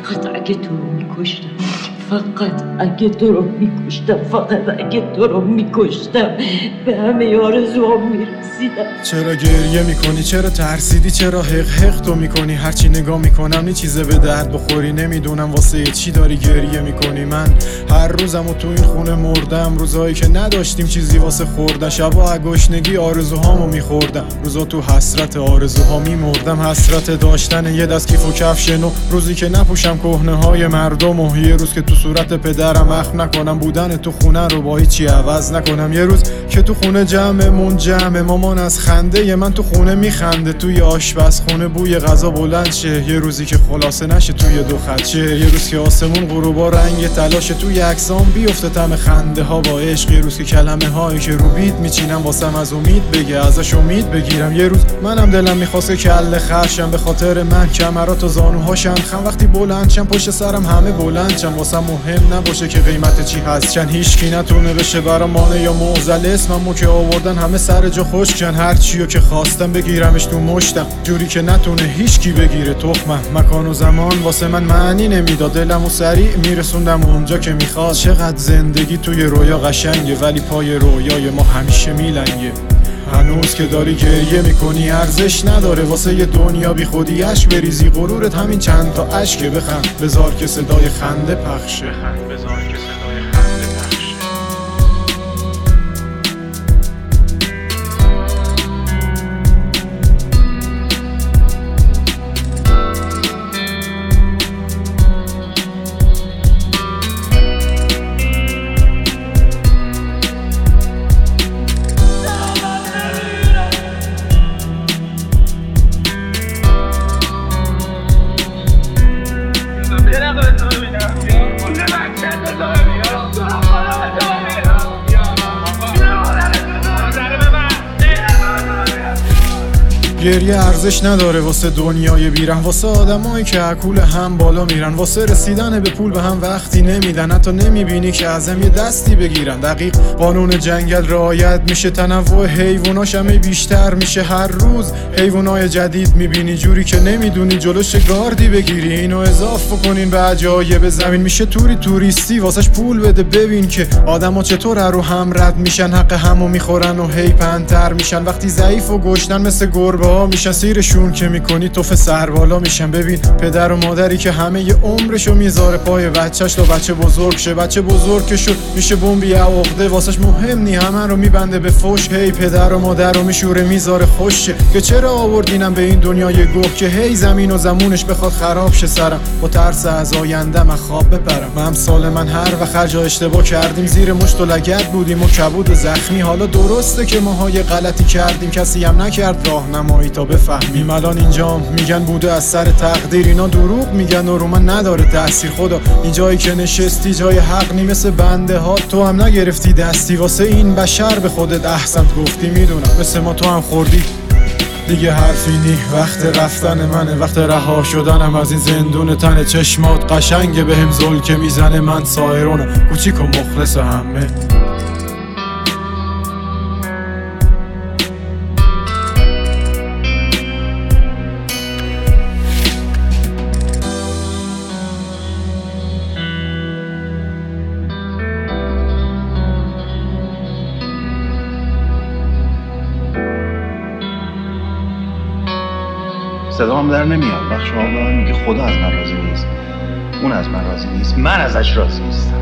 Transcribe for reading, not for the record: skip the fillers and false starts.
فقط اگه تو رو میکشتم، فقط اگه تو رو میکشتم، فقط اگه تو رو میکشتم به همه آرزوام میرسیدم. چرا گریه میکنی؟ چرا ترسیدی؟ چرا حق تو میکنی؟ هرچی نگاه میکنم نی چیزه به درد بخوری. نمیدونم واسه چی داری گریه میکنی. من هر روزم و تو این خونه مردم، روزایی که نداشتیم چیزی واسه خوردن، شبا گشنگی آرزوهامو میخوردم، روزا تو حسرت آرزوها میمردم. حسرت داشتن یه دست کیف و کفش نو، روزی که نپوشم کهنه های مردم، و یه روز که تو صورت پدرم اخم نکنم بودن تو خونه رو با هیچی عوض نکنم. یه روز که تو خونه جمعمون جمع، مامان از خنده من تو خونه میخنده، توی آشپزخونه بوی غذا بلند شه. یه روزی که خلاصه نشه توی دو خط شه. یه روز که آسمون غروبا رنگ تلاشه، توی عکسام بیفته طعم خنده ها با عشق. یه روز که کلمه هایی که رو بیت میچینم واسم از امید بگه، ازش امید بگیرم. یه روز منم دلم میخواست کله خرشم، به خاطر من کمرات و زانوهاشم خم، وقتی بلند شم پشت سرم همه بلند شم، واسم مهم نباشه که قیمت چی هست چن. هیچکی نتونه بشه برام مانع یا معضل، اسممو که آوردن همه سر جا خشکن. هر چیو که خواستم بگیرمش تو مشتم، جوری که نتونه هیچکی بگیره تخمم. مکان و زمان واسه من معنی نمیداد، دلمو سریع میرسوندم اونجا که میخواد. چقدر زندگی توی رویا قشنگه، ولی پای رویای ما همیشه میلنگه. هنوز که داری گریه میکنی ارزش نداره واسه یه دنیا بی خودی اشک بریزی. غرورت همین چند تا اشکه، بخند بذار که صدای خنده پخشه. گریه ارزش نداره واسه دنیای بیرن، واسه آدمایی که عقول هم بالا میرن، واسه رسیدن به پول به هم وقتی نمیدن، حتی نمیبینی که ازم یه دستی بگیرن. دقیق قانون جنگل رعایت میشه، تنوع حیواناش همه بیشتر میشه. هر روز حیوانای جدید میبینی، جوری که نمیدونی جلوش گاردی بگیری. اینو اضافه کنین به عجایب زمین، میشه توریستی واسش پول بده. ببین که آدما چطور رو هم رد میشن، حق همو میخورن و هی پنتر میشن. وقتی ضعیف و گشنن مثل گربه میشن، سیرشون که میکنی توف سربالا میشن. ببین پدر و مادری که همه ی عمرشو میذاره پای بچهش تا بچه بزرگ شه. بچه بزرگ که شد میشه بمبی عقده، واسش مهم نی همه رو میبنده به فوش. هی پدر و مادر رو میشوره میذاره خوشه، که چرا آوردینم به این دنیای گوه، که هی زمین و زمونش بخواد خراب شه سرم. با ترس از آینده من خواب بپرم. امثال من هر وقت هر جا اشتباه کردیم، زیر مشت و لگد بودیم و کبود و زخمی. حالا درسته که ماهای غلطی کردیم، کسی هم نکرد راهنمایی تا بفهمیم. الان اینجام میگن بوده از سر تقدیر، اینا دروغ میگن و رو من نداره تاثیر. خدا این جایی که نشستی جای حق نی، مثل بنده ها تو هم نگرفتی دستی. واسه این بشر به خودت احسنت گفتی، میدونم مثل ما تو هم خوردی. دیگه حرفی نی، وقت رفتن منه، وقت رها شدنم از این زندون تن. چشمات قشنگه بهم زل که میزنه، من سایرونم کوچیک و مخلص همه. صدا هم در نمیاد. وقت شما میگه خدا از من راضی نیست، اون از من راضی نیست، من ازش راضی نیستم.